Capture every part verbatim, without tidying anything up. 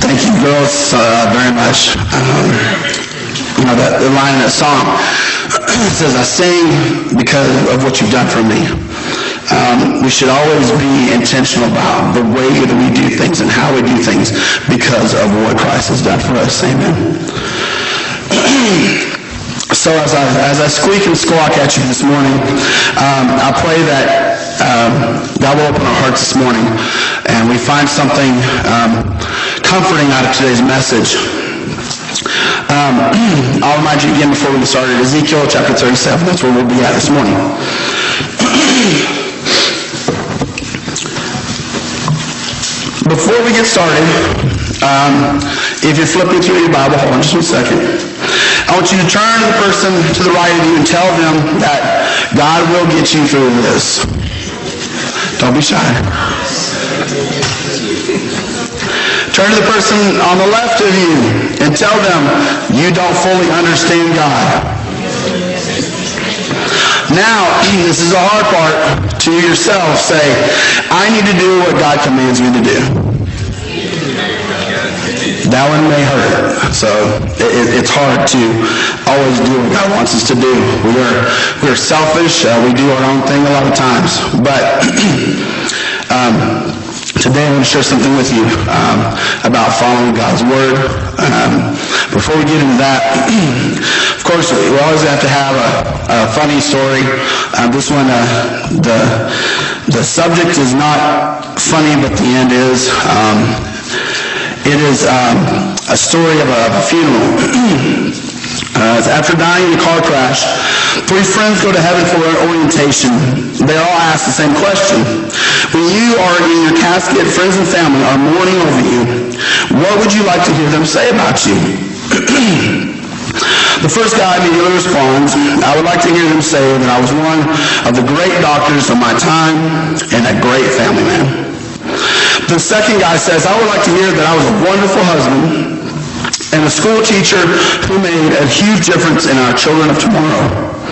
Thank you, girls, uh, very much. Um, you know, that, the line in that song says, I sing because of what you've done for me. Um, we should always be intentional about the way that we do things and how we do things because of what Christ has done for us. Amen. So as I, as I squeak and squawk at you this morning, um, I pray that um, God will open our hearts this morning and we find something um, comforting out of today's message. Um, I'll remind you again before we get started, Ezekiel chapter thirty-seven, that's where we'll be at this morning. Before we get started, um, if you're flipping through your Bible, hold on just one second. I want you to turn to the person to the right of you and tell them that God will get you through this. Don't be shy. Turn to the person on the left of you and tell them you don't fully understand God. Now, this is the hard part. To yourself, say, I need to do what God commands me to do. That one may hurt. So it, it's hard to always do what God wants us to do. We are we are selfish. Uh, we do our own thing a lot of times. But um, today I want to share something with you um, about following God's Word. Um, before we get into that, of course, we always have to have a, a funny story. Uh, this one, uh, the the subject is not funny, but the end is. Um, it is um, a story of a, of a funeral. Uh, after dying in a car crash, three friends go to heaven for an orientation. They all ask the same question. When you are in your casket, friends and family are mourning over you, what would you like to hear them say about you? The first guy immediately responds, I would like to hear them say that I was one of the great doctors of my time and a great family man. The second guy says, I would like to hear that I was a wonderful husband and a school teacher who made a huge difference in our children of tomorrow.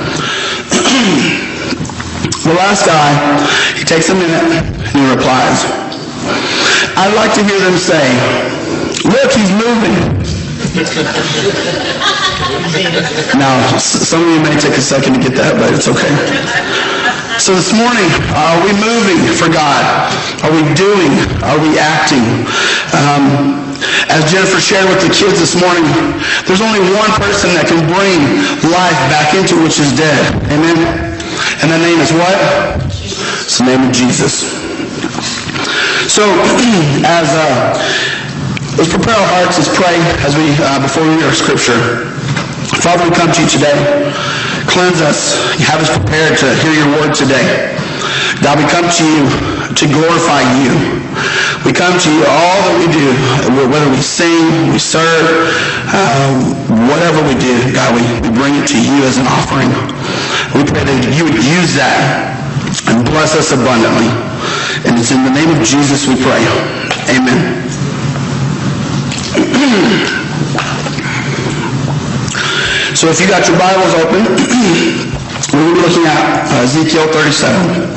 The last guy, he takes a minute and he replies, I'd like to hear them say, look, he's moving. Now, some of you may take a second to get that, but it's okay. So this morning, are we moving for God? Are we doing? Are we acting? Um, as Jennifer shared with the kids this morning, there's only one person that can bring life back into which is dead. Amen? And that name is what? It's the name of Jesus. So, as uh, let's prepare our hearts, let's pray as we uh, before we read our scripture. Father, we come to you today. Cleanse us. Have us prepared to hear your word today. God, we come to you to glorify you. We come to you all that we do, whether we sing, we serve, um, whatever we do, God, we, we bring it to you as an offering. We pray that you would use that and bless us abundantly. And it's in the name of Jesus we pray. Amen. So if you got your Bibles open, we're looking at uh, Ezekiel thirty-seven.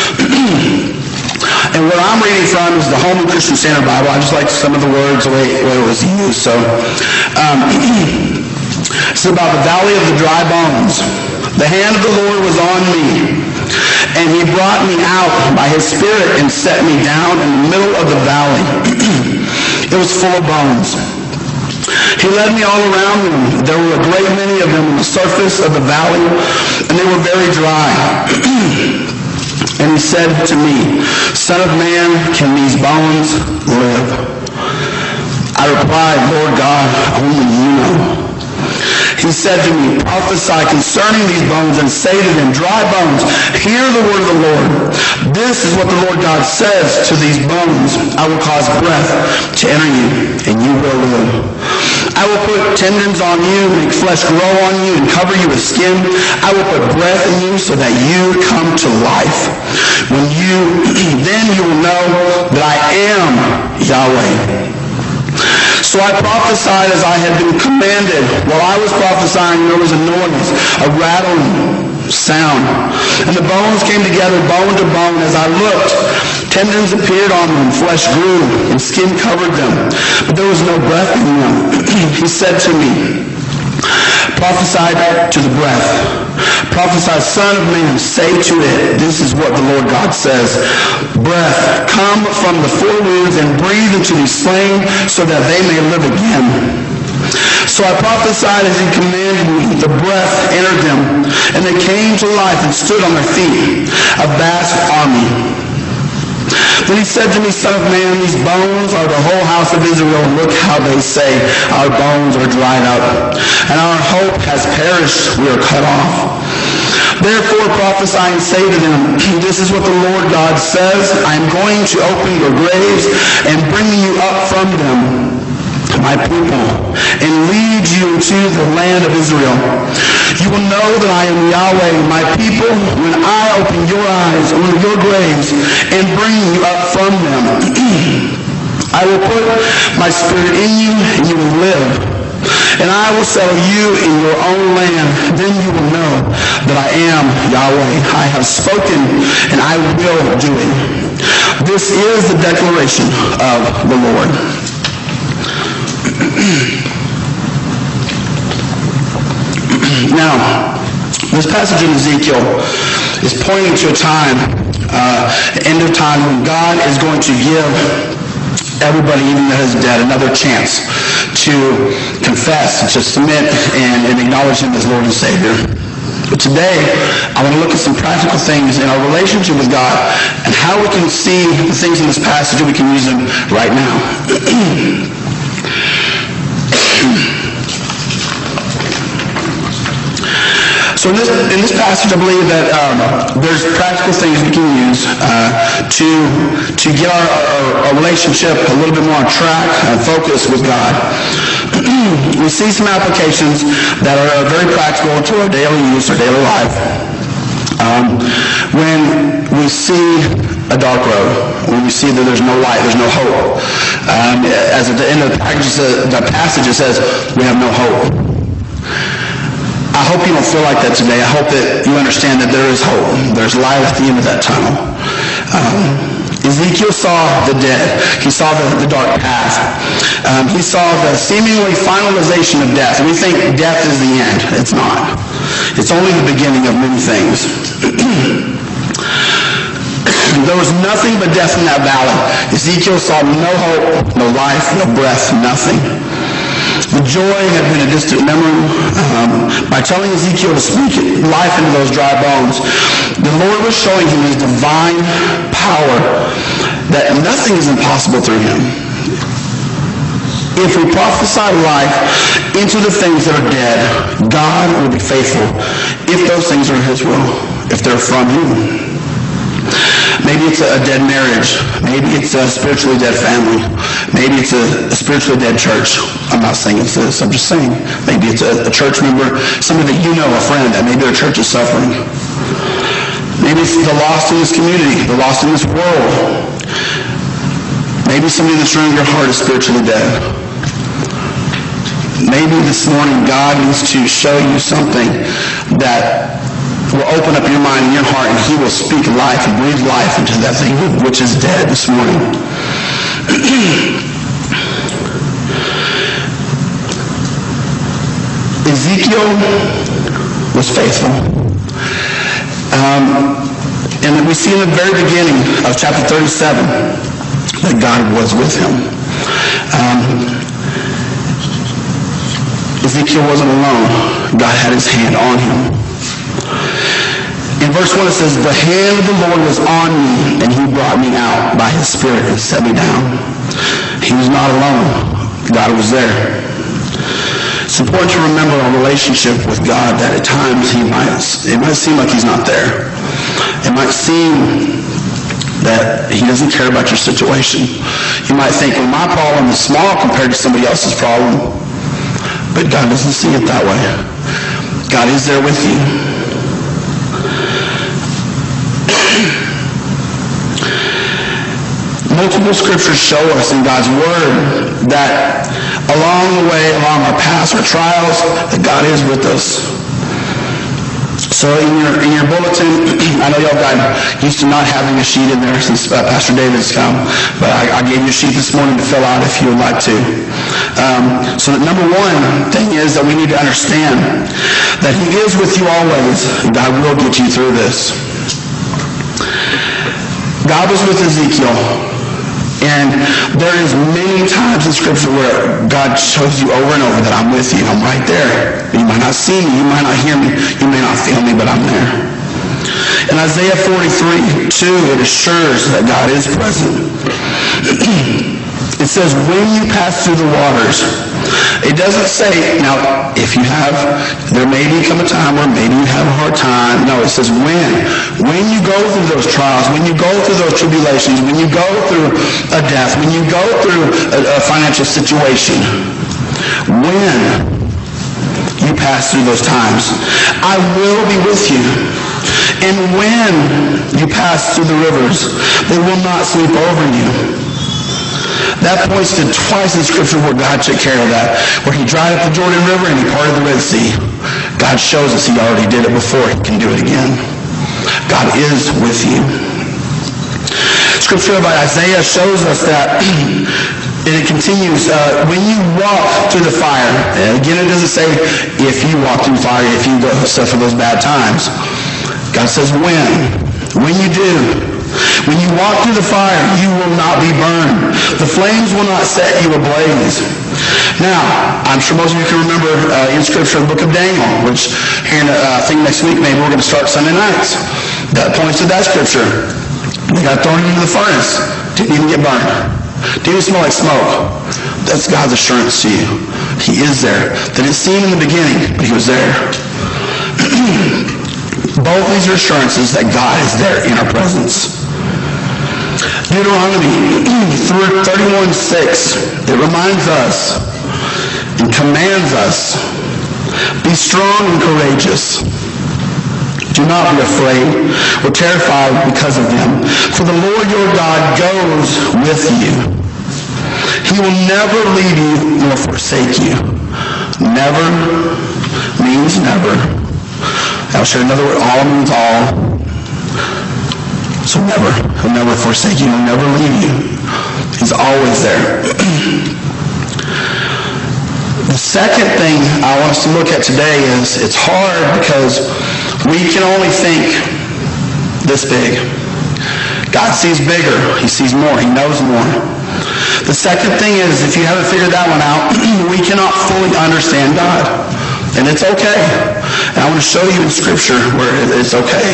And what I'm reading from is the Holman Christian Standard Bible. I just like some of the words, the way, the way it was used. So um, it's about the valley of the dry bones. The hand of the Lord was on me, and he brought me out by his Spirit and set me down in the middle of the valley. It was full of bones. He led me all around them. There were a great many of them on the surface of the valley, and they were very dry. And he said to me, Son of man, can these bones live? I replied, Lord God, only you know. He said to me, prophesy concerning these bones and say to them, dry bones, hear the word of the Lord. This is what the Lord God says to these bones. I will cause breath to enter you, and you will live. I will put tendons on you, make flesh grow on you, and cover you with skin. I will put breath in you so that you come to life. When you, then you will know that I am Yahweh. So I prophesied as I had been commanded. While I was prophesying, there was a noise, a rattling sound. And the bones came together, bone to bone. As I looked, Tendons appeared on them, flesh grew, and skin covered them, but there was no breath in them. He said to me, prophesy to the breath. Prophesy, Son of man, say to it, this is what the Lord God says. Breath, come from the four winds and breathe into these slain so that they may live again. So I prophesied as he commanded me. The breath entered them, and they came to life and stood on their feet, a vast army. Then he said to me, Son of man, these bones are the whole house of Israel. Look how they say, our bones are dried up, and our hope has perished. We are cut off. Therefore prophesy and say to them, this is what the Lord God says. I am going to open your graves and bring you up from them, my people, and lead you into the land of Israel. You will know that I am Yahweh, my people, when I open your eyes on your graves and bring you up from them. I will put my spirit in you, and you will live. And I will settle you in your own land. Then you will know that I am Yahweh. I have spoken, and I will do it. This is the declaration of the Lord. Now, this passage in Ezekiel is pointing to a time, uh, the end of time, when God is going to give everybody, even that is dead, another chance to confess, to submit, and, and acknowledge him as Lord and Savior. But today, I want to look at some practical things in our relationship with God and how we can see the things in this passage and we can use them right now. So in this, in this passage, I believe that um, there's practical things we can use uh, to to get our, our, our relationship a little bit more on track and focus with God. We see some applications that are very practical to our daily use, our daily life. Um, when we see a dark road, when we see that there's no light, there's no hope. Um, as at the end of the passage, the passage it says, we have no hope. I hope you don't feel like that today. I hope that you understand that there is hope. There's light at the end of that tunnel. Um, Ezekiel saw the dead. He saw the, the dark path. Um, he saw the seemingly finalization of death. And we think death is the end. It's not. It's only the beginning of many things. There was nothing but death in that valley. Ezekiel saw no hope, no life, no breath, nothing. The joy had been a distant memory. Um, by telling Ezekiel to speak life into those dry bones, the Lord was showing him his divine power, that nothing is impossible through him. If we prophesy life into the things that are dead, God will be faithful if those things are his will, if they're from him. Maybe it's a dead marriage. Maybe it's a spiritually dead family. Maybe it's a, a spiritually dead church. I'm not saying it's this. I'm just saying maybe it's a, a church member, somebody that you know, a friend, that maybe their church is suffering. Maybe it's the lost in this community, the lost in this world. Maybe somebody that's running your heart is spiritually dead. Maybe this morning God needs to show you something that will open up your mind and your heart, and he will speak life and breathe life into that thing which is dead this morning. Ezekiel was faithful. Um, and we see in the very beginning of chapter thirty-seven that God was with him. Um, Ezekiel wasn't alone. God had his hand on him. In verse one it says, the hand of the Lord was on me, and he brought me out by his Spirit and set me down. He was not alone. God was there. It's important to remember our relationship with God, that at times he might, it might seem like he's not there. It might seem that he doesn't care about your situation. You might think, well, my problem is small compared to somebody else's problem. But God doesn't see it that way. God is there with you. Multiple scriptures show us in God's Word that along the way, along our paths, our trials, that God is with us. So in your in your bulletin, I know y'all got used to not having a sheet in there since uh, Pastor David's come, but I, I gave you a sheet this morning to fill out if you would like to. Um, so the number one thing is that we need to understand that He is with you always, and God will get you through this. God was with Ezekiel. And there is many times in Scripture where God shows you over and over that I'm with you. I'm right there. You might not see me. You might not hear me. You may not feel me, but I'm there. In Isaiah forty-three two, it assures that God is present. It says, when you pass through the waters. It doesn't say, now, if you have, there may become a time where maybe you have a hard time. No, it says when. When you go through those trials, when you go through those tribulations, when you go through a death, when you go through a, a financial situation, when you pass through those times, I will be with you. And when you pass through the rivers, they will not sweep over you. That points to twice in Scripture where God took care of that. Where He dried up the Jordan River and He parted the Red Sea. God shows us He already did it before. He can do it again. God is with you. Scripture by Isaiah shows us that, and it continues, uh, when you walk through the fire, and again it doesn't say if you walk through fire, if you go suffer those bad times. God says when. When you do. When you walk through the fire, you will not be burned. The flames will not set you ablaze. Now, I'm sure most of you can remember uh, in Scripture the book of Daniel, which here in, uh, I think next week maybe we're going to start Sunday nights. That points to that Scripture. They got thrown into the furnace. Didn't even get burned. Didn't even smell like smoke. That's God's assurance to you. He is there. They didn't see Him in the beginning, but He was there. Both these are assurances that God is there in our presence. Deuteronomy thirty-one six, it reminds us and commands us, be strong and courageous. Do not be afraid or terrified because of them, for the Lord your God goes with you. He will never leave you nor forsake you. Never means never. I'll share another word. All means all. So never. He'll never forsake you. He'll never leave you. He's always there. The second thing I want us to look at today is it's hard because we can only think this big. God sees bigger. He sees more. He knows more. The second thing is, if you haven't figured that one out, we cannot fully understand God. And it's okay. And I want to show you in Scripture where it's okay.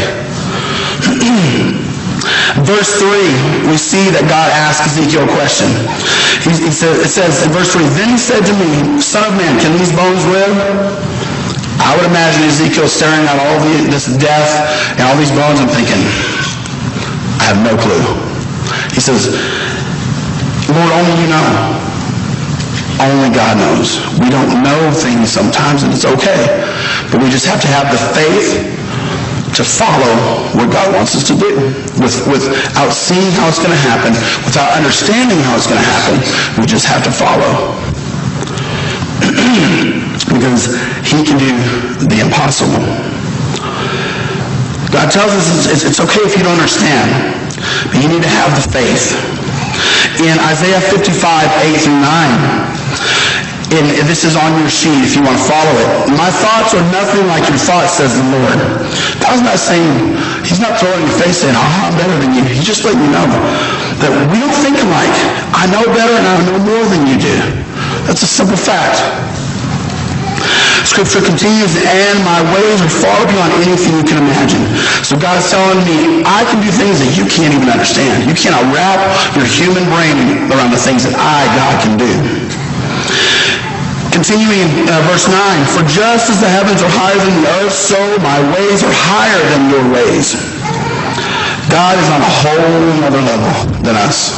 Verse three, we see that God asked Ezekiel a question. He, he says, it says in verse three, then He said to me, Son of man, can these bones live? I would imagine Ezekiel staring at all the, this death and all these bones and thinking, I have no clue. He says, Lord, only you know. Only God knows. We don't know things sometimes, and it's okay. But we just have to have the faith to follow what God wants us to do. With, without seeing how it's going to happen, without understanding how it's going to happen, we just have to follow. Because He can do the impossible. God tells us it's, it's okay if you don't understand, but you need to have the faith. In Isaiah fifty-five, eight through nine, and this is on your sheet if you want to follow it. My thoughts are nothing like your thoughts, says the Lord. God's not saying, He's not throwing in your face saying, oh, I'm better than you. He's just letting you know that we don't think alike. I know better and I know more than you do. That's a simple fact. Scripture continues, and my ways are far beyond anything you can imagine. So God is telling me, I can do things that you can't even understand. You cannot wrap your human brain around the things that I, God, can do. Continuing uh, verse nine, for just as the heavens are higher than the earth, so my ways are higher than your ways. God is on a whole other level than us.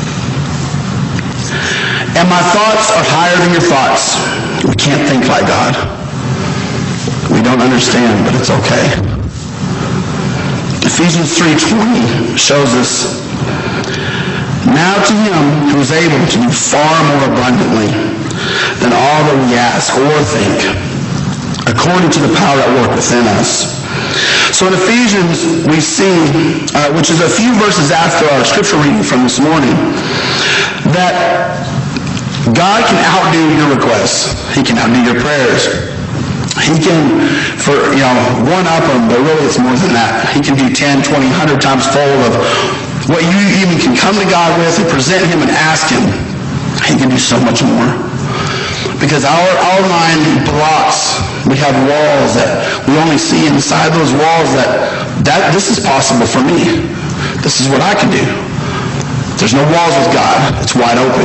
And my thoughts are higher than your thoughts. We can't think like God. We don't understand, but it's okay. Ephesians three twenty shows us, now to Him who is able to do far more abundantly than all that we ask or think, according to the power at work within us. So in Ephesians, we see, uh, which is a few verses after our scripture reading from this morning, that God can outdo your requests. He can outdo your prayers. He can, for, you know, one up them, but really it's more than that. He can do ten, twenty, one hundred times fold of what you even can come to God with and present Him and ask Him. He can do so much more. Because our, our mind blocks. We have walls that we only see inside those walls that, that this is possible for me. This is what I can do. There's no walls with God. It's wide open.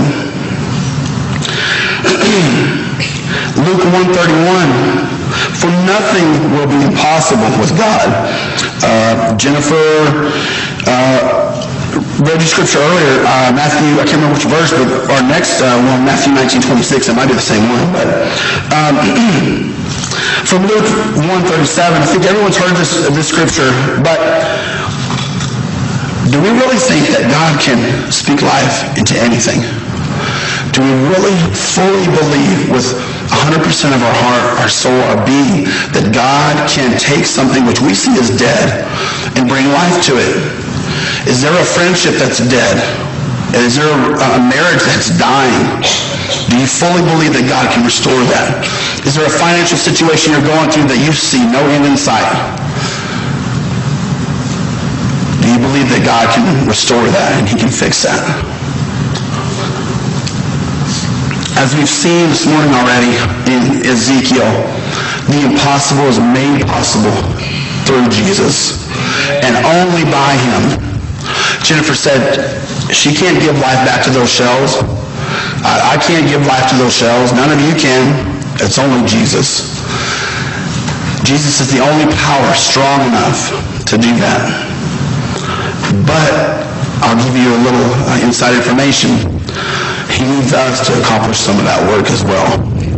Luke one thirty-one, for nothing will be impossible with God. Uh, Jennifer uh, read the scripture earlier, uh, Matthew, I can't remember which verse, but our next uh, one, Matthew nineteen twenty-six, it might be the same one, but um, from Luke one thirty-seven, I think everyone's heard this, this scripture, but do we really think that God can speak life into anything? Do we really fully believe with one hundred percent of our heart, our soul, our being, that God can take something which we see as dead and bring life to it? Is there a friendship that's dead? Is there a marriage that's dying? Do you fully believe that God can restore that? Is there a financial situation you're going through that you see no end in sight? Do you believe that God can restore that and He can fix that? As we've seen this morning already in Ezekiel, the impossible is made possible through Jesus and only by Him. Jennifer said she can't give life back to those shells. I, I can't give life to those shells. None of you can. It's only Jesus. Jesus is the only power strong enough to do that. But I'll give you a little uh, inside information. He needs us to accomplish some of that work as well.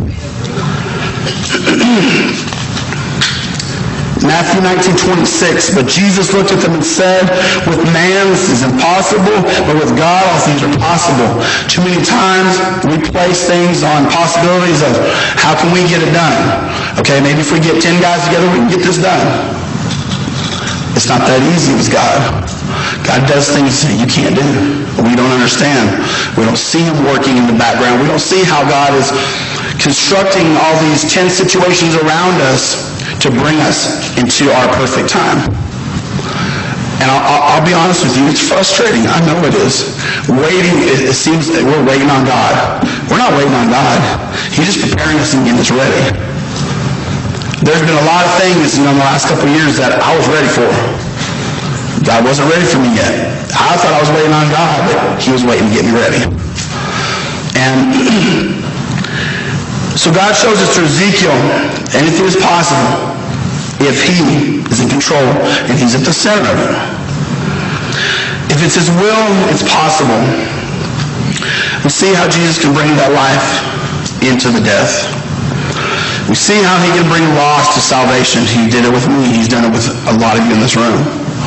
Matthew nineteen twenty-six, but Jesus looked at them and said, with man this is impossible, but with God all things are possible. Too many times we place things on possibilities of how can we get it done? Okay, maybe if we get ten guys together, we can get this done. It's not that easy with God. God does things that you can't do. We don't understand. We don't see Him working in the background. We don't see how God is constructing all these ten situations around us to bring us into our perfect time. And I'll, I'll be honest with you, it's frustrating. I know it is. Waiting, it, it seems that we're waiting on God. We're not waiting on God. He's just preparing us and getting us ready. There's been a lot of things in the last couple of years that I was ready for. God wasn't ready for me yet. I thought I was waiting on God, but He was waiting to get me ready. And so God shows us through Ezekiel, anything is possible if He is in control and He's at the center of it. If it's His will, it's possible. We see how Jesus can bring that life into the death. We see how He can bring loss to salvation. He did it with me. He's done it with a lot of you in this room.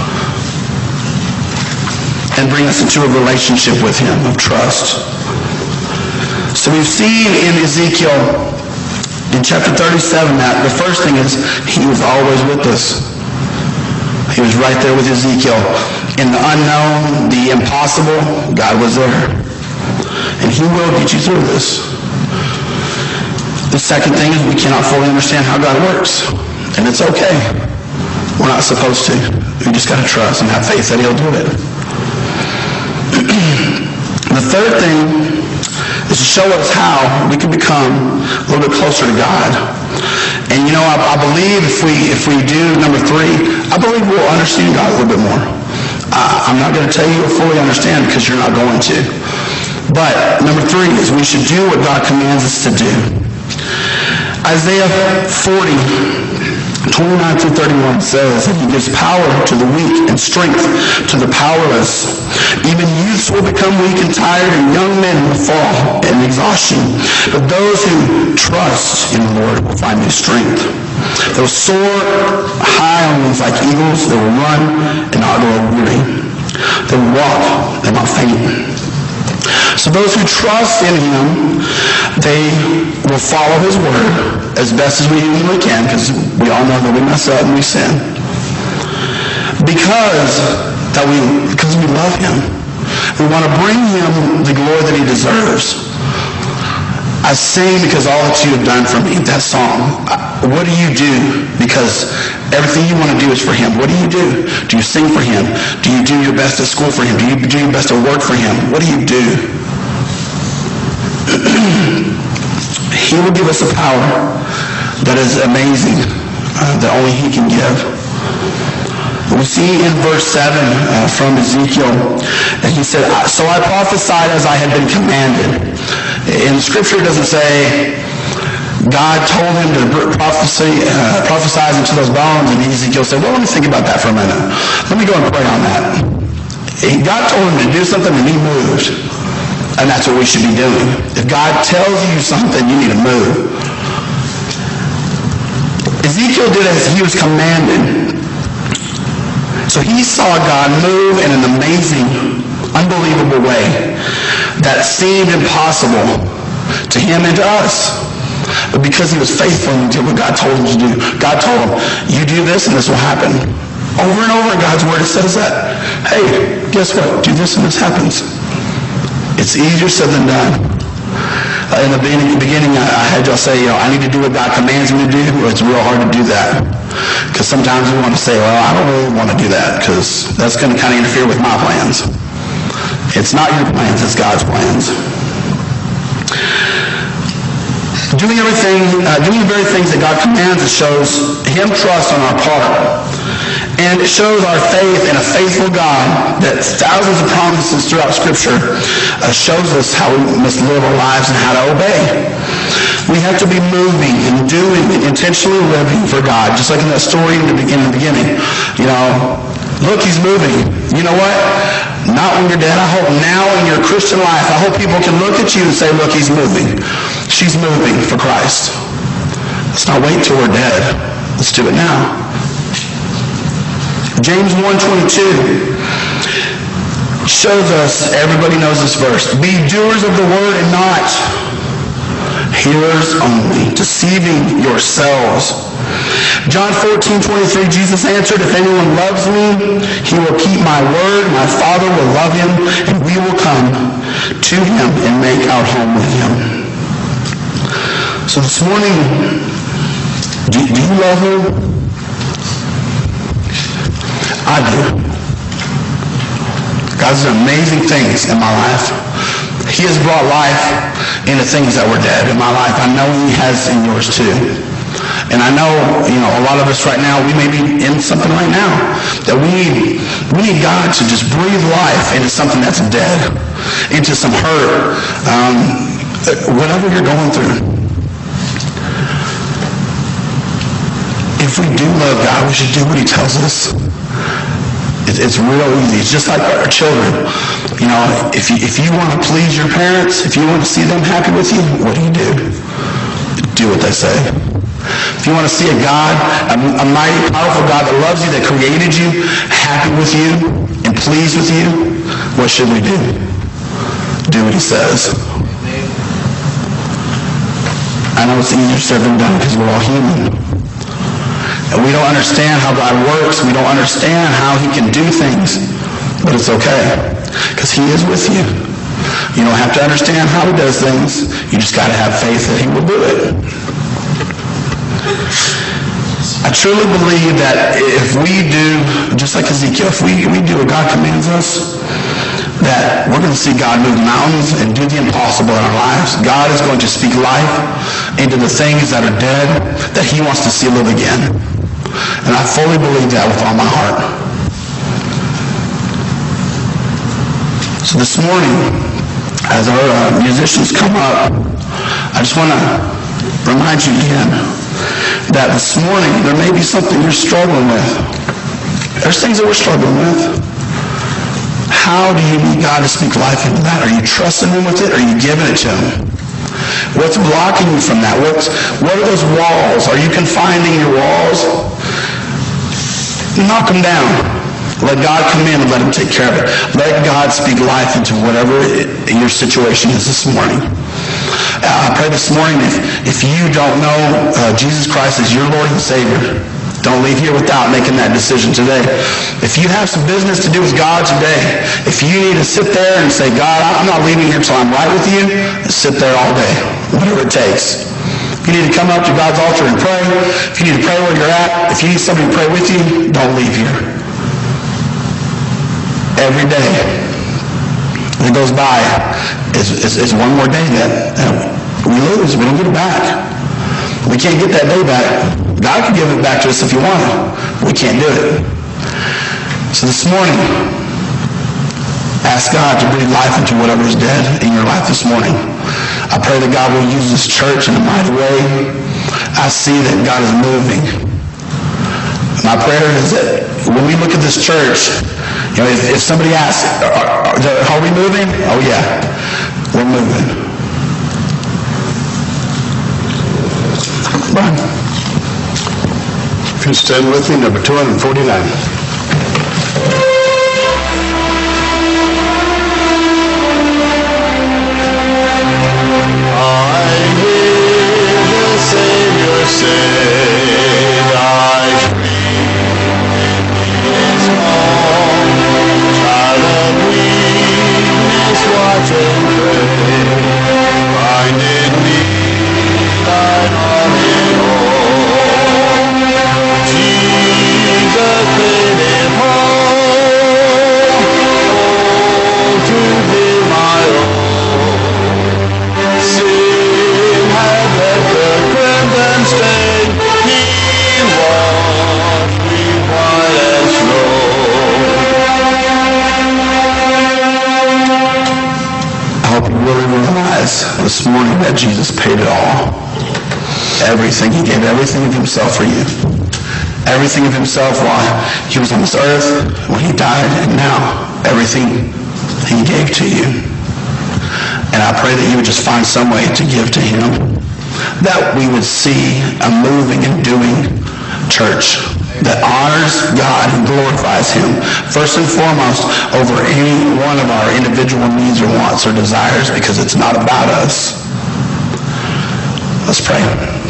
And bring us into a relationship with Him of trust. So we've seen in Ezekiel, in chapter thirty-seven, that the first thing is He was always with us. He was right there with Ezekiel. In the unknown, the impossible, God was there. And He will get you through this. The second thing is we cannot fully understand how God works. And it's okay. We're not supposed to. We just got to trust and have faith that He'll do it. The third thing is to show us how we can become a little bit closer to God. And you know, I, I believe if we if we do number three, I believe we'll understand God a little bit more. Uh, I'm not going to tell you you'll fully understand because you're not going to. But number three is we should do what God commands us to do. Isaiah forty, twenty-nine through thirty-one says that He gives power to the weak and strength to the powerless. Even youths will become weak and tired, and young men will fall in exhaustion. But those who trust in the Lord will find new strength. They will soar high on wings like eagles. They will run and not grow weary. They will walk and not faint. So those who trust in Him, they will follow His word as best as we usually can, because we all know that we mess up and we sin. because that we because we love him. We want to bring him the glory that he deserves. I sing because all that you have done for me. That song. What do you do? Because everything you want to do is for him. What do you do? Do you sing for him? Do you do your best at school for him? Do you do your best at work for him? What do you do? He will give us a power that is amazing, uh, that only he can give. We see in verse seven uh, from Ezekiel that he said, so I prophesied as I had been commanded. In Scripture it doesn't say God told him to prophesy, uh, prophesize into those bones, and Ezekiel said, well, let me think about that for a minute. Let me go and pray on that. God told him to do something and he moved. And that's what we should be doing. If God tells you something, you need to move. Ezekiel did as he was commanded. So he saw God move in an amazing, unbelievable way that seemed impossible to him and to us. But because he was faithful and did what God told him to do, God told him, you do this and this will happen. Over and over in God's word it says that. Hey, guess what? Do this and this happens. It's easier said than done. Uh, in the beginning, beginning I, I had y'all say, you know, I need to do what God commands me to do. Well, it's real hard to do that. Because sometimes we want to say, well, I don't really want to do that because that's going to kind of interfere with my plans. It's not your plans, it's God's plans. Doing everything, uh, doing the very things that God commands us shows him trust on our part. And it shows our faith in a faithful God that thousands of promises throughout Scripture uh, shows us how we must live our lives and how to obey. We have to be moving and doing and intentionally living for God, just like in that story in the beginning. beginning. You know, look, he's moving. You know what? Not when you're dead. I hope now in your Christian life, I hope people can look at you and say, look, he's moving. She's moving for Christ. Let's not wait till we're dead. Let's do it now. James one twenty-two shows us, everybody knows this verse, be doers of the word and not hearers only, deceiving yourselves. John fourteen twenty-three, Jesus answered, if anyone loves me, he will keep my word. My Father will love him, and we will come to him and make our home with him. So this morning, do, do you love him? I do. God's done amazing things in my life. He has brought life into things that were dead in my life. I know he has in yours too. And I know, you know, a lot of us right now, we may be in something right now that we need, we need God to just breathe life into something that's dead, into some hurt, um, whatever you're going through. If we do love God, we should do what he tells us. It's real easy. It's just like our children. You know, if you, if you want to please your parents, if you want to see them happy with you, what do you do? Do what they say. If you want to see a God, a, a mighty, powerful God that loves you, that created you, happy with you, and pleased with you, what should we do? Do what he says. I know it's easier said than done because we're all human. And we don't understand how God works. We don't understand how he can do things. But it's okay, because he is with you. You don't have to understand how he does things. You just got to have faith that he will do it. I truly believe that if we do, just like Ezekiel, if we, we do what God commands us, that we're going to see God move mountains and do the impossible in our lives. God is going to speak life into the things that are dead that he wants to see live again. And I fully believe that with all my heart. So this morning, as our uh, musicians come up, I just want to remind you again that this morning there may be something you're struggling with. There's things that we're struggling with. How do you need God to speak life into that? Are you trusting him with it? Or are you giving it to him? What's blocking you from that? What's, what are those walls? Are you confining your walls? Knock them down. Let God come in and let him take care of it. Let God speak life into whatever it, your situation is this morning. Uh, I pray this morning if, if you don't know uh, Jesus Christ as your Lord and Savior, Don't leave here without making that decision today. If you have some business to do with God today, if you need to sit there and say, God, I'm not leaving here until I'm right with you, sit there all day, whatever it takes. If you need to come up to God's altar and pray, if you need to pray where you're at, if you need somebody to pray with you, don't leave here. Every day that goes by is, is, is one more day that, that we lose. We don't get it back. We can't get that day back. God can give it back to us if He wanted. We can't do it. So this morning, ask God to breathe life into whatever is dead in your life this morning. I pray that God will use this church in a mighty way. I see that God is moving. My prayer is that when we look at this church, you know, if, if somebody asks, are, are, are we moving? Oh yeah, we're moving. Brian. If you stand with me, number two forty-nine. I hear the Savior say, thy freedom is home. Child of weakness, watch and pray. Find in me thine all in all. Jesus made it home. Oh, to be my own. Sin had left the crimson stain. He washed me white as snow. I hope you really realize this morning that Jesus paid it all. Everything. He gave everything of Himself for you. Everything of Himself while He was on this earth, when He died, and now everything He gave to you. And I pray that you would just find some way to give to Him. That we would see a moving and doing church that honors God and glorifies Him first and foremost over any one of our individual needs or wants or desires, because it's not about us. Let's pray.